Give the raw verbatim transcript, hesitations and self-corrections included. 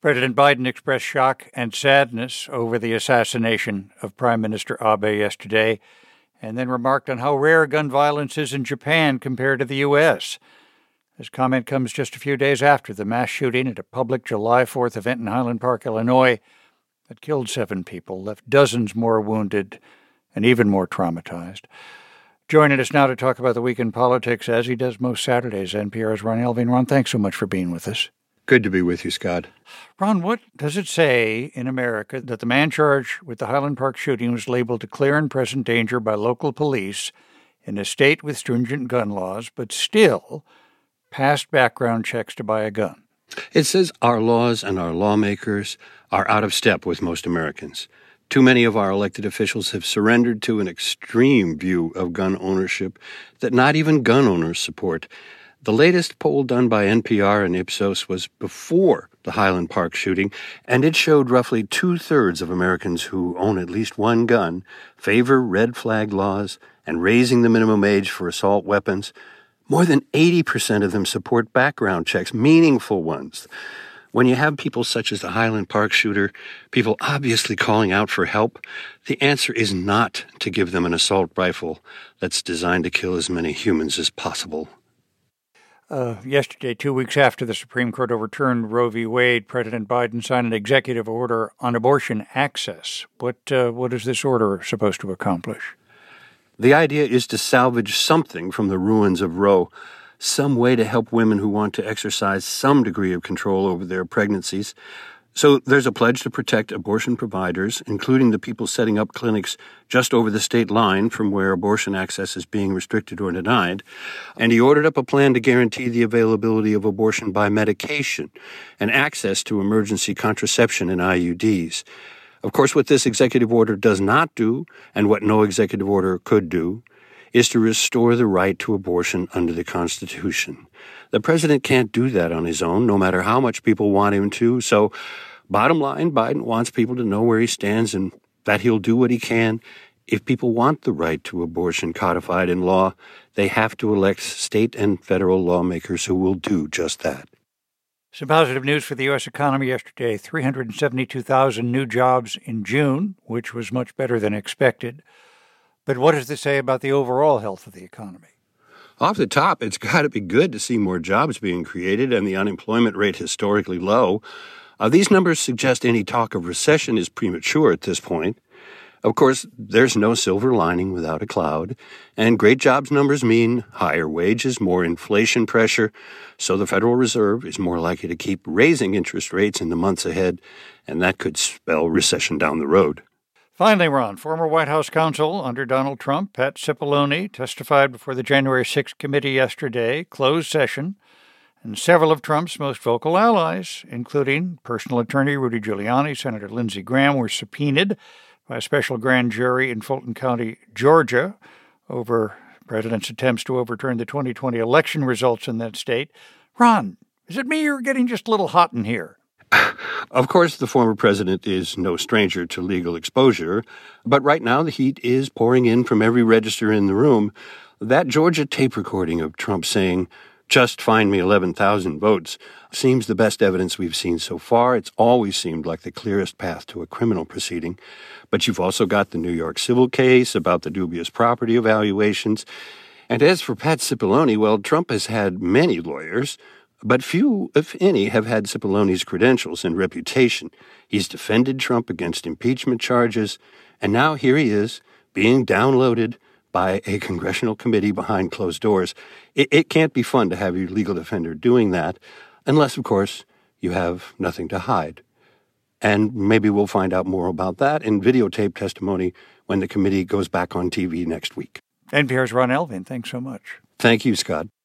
President Biden expressed shock and sadness over the assassination of Prime Minister Abe yesterday, and then remarked on how rare gun violence is in Japan compared to the U S. His comment comes just a few days after the mass shooting at a public July fourth event in Highland Park, Illinois, that killed seven people, left dozens more wounded, and even more traumatized. Joining us now to talk about the week in politics, as he does most Saturdays, N P R's Ron Elving. Ron, thanks so much for being with us. Good to be with you, Scott. Ron, what does it say in America that the man charged with the Highland Park shooting was labeled a clear and present danger by local police in a state with stringent gun laws, but still passed background checks to buy a gun? It says our laws and our lawmakers are out of step with most Americans. Too many of our elected officials have surrendered to an extreme view of gun ownership that not even gun owners support. The latest poll done by N P R and Ipsos was before the Highland Park shooting, and it showed roughly two-thirds of Americans who own at least one gun favor red flag laws and raising the minimum age for assault weapons. More than eighty percent of them support background checks, meaningful ones. When you have people such as the Highland Park shooter, people obviously calling out for help, the answer is not to give them an assault rifle that's designed to kill as many humans as possible. Uh, yesterday, two weeks after the Supreme Court overturned Roe v. Wade, President Biden signed an executive order on abortion access. What uh, what is this order supposed to accomplish? The idea is to salvage something from the ruins of Roe, some way to help women who want to exercise some degree of control over their pregnancies. So there's a pledge to protect abortion providers, including the people setting up clinics just over the state line from where abortion access is being restricted or denied. And he ordered up a plan to guarantee the availability of abortion by medication and access to emergency contraception and I U Ds. Of course, what this executive order does not do, and what no executive order could do, is to restore the right to abortion under the Constitution. The president can't do that on his own, no matter how much people want him to. So, bottom line, Biden wants people to know where he stands and that he'll do what he can. If people want the right to abortion codified in law, they have to elect state and federal lawmakers who will do just that. Some positive news for the U S economy yesterday. three hundred seventy-two thousand new jobs in June, which was much better than expected. But what does this say about the overall health of the economy? Off the top, it's got to be good to see more jobs being created and the unemployment rate historically low. Uh, these numbers suggest any talk of recession is premature at this point. Of course, there's no silver lining without a cloud, and great jobs numbers mean higher wages, more inflation pressure, so the Federal Reserve is more likely to keep raising interest rates in the months ahead, and that could spell recession down the road. Finally, Ron, former White House counsel under Donald Trump, Pat Cipollone, testified before the January sixth committee yesterday, closed session, and several of Trump's most vocal allies, including personal attorney Rudy Giuliani, Senator Lindsey Graham, were subpoenaed by a special grand jury in Fulton County, Georgia, over the president's attempts to overturn the twenty twenty election results in that state. Ron, is it me you're getting just a little hot in here? Of course, the former president is no stranger to legal exposure, but right now the heat is pouring in from every register in the room. That Georgia tape recording of Trump saying, "Just find me eleven thousand votes," seems the best evidence we've seen so far. It's always seemed like the clearest path to a criminal proceeding. But you've also got the New York civil case about the dubious property evaluations. And as for Pat Cipollone, well, Trump has had many lawyers, but few, if any, have had Cipollone's credentials and reputation. He's defended Trump against impeachment charges, and now here he is, being downloaded by a congressional committee behind closed doors. It, it can't be fun to have your legal defender doing that, unless, of course, you have nothing to hide. And maybe we'll find out more about that in videotape testimony when the committee goes back on T V next week. N P R's Ron Elving, thanks so much. Thank you, Scott.